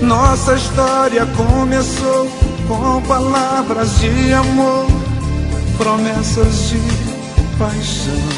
Nossa história começou com palavras de amor, promessas de paixão.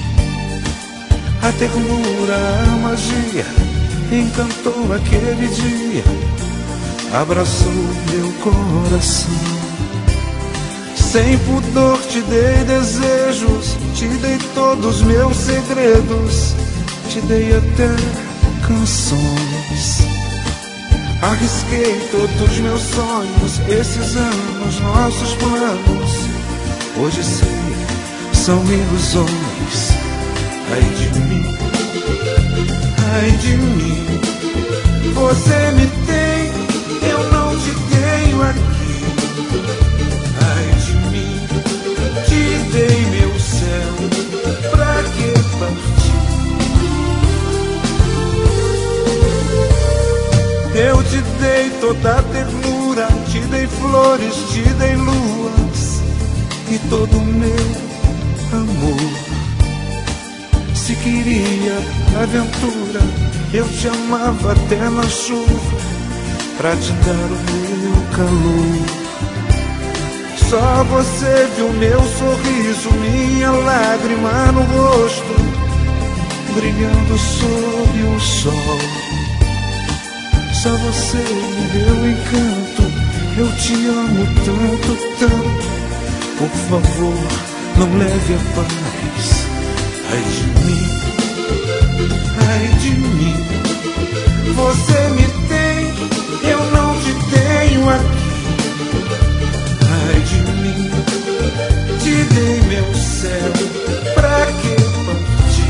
A ternura, a magia encantou aquele dia, abraçou meu coração. Sem pudor te dei desejos, te dei todos meus segredos, te dei até canções. Arrisquei todos meus sonhos, esses anos, nossos planos, hoje sei, são ilusões. Ai de mim, ai de mim. Você me tem, eu não te tenho aqui. Ai de mim, te dei meu céu, pra que partir? Eu te dei toda a ternura, te dei flores, te dei luas e todo o meu amor. Se queria aventura, eu te amava até na chuva, pra te dar o meu calor. Só você viu meu sorriso, minha lágrima no rosto, brilhando sob o sol. Só você me deu encanto, eu te amo tanto, tanto. Por favor, não leve a paz. Ai de mim, ai de mim. Você me tem, eu não te tenho aqui. Ai de mim, te dei meu céu, pra que partir?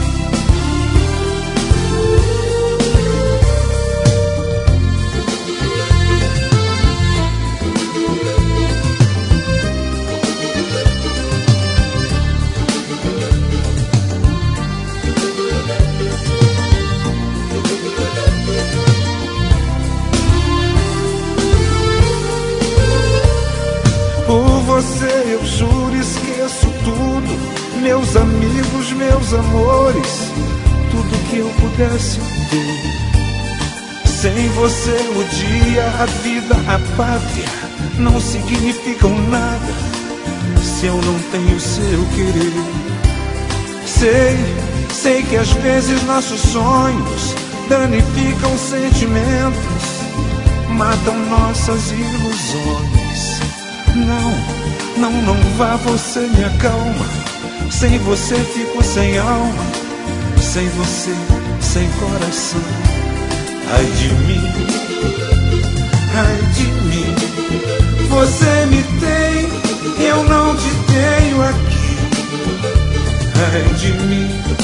Por você eu juro, esqueço tudo, meus amigos, meus amores, tudo que eu pudesse ter. Sem você o dia, a vida, a pátria não significam nada, se eu não tenho seu querer. Sei que às vezes nossos sonhos danificam sentimentos, matam nossas ilusões. Não vá, você me acalma. Sem você fico sem alma, sem você, sem coração. Ai de mim, ai de mim. Você me tem, eu não te tenho aqui. Ai de mim,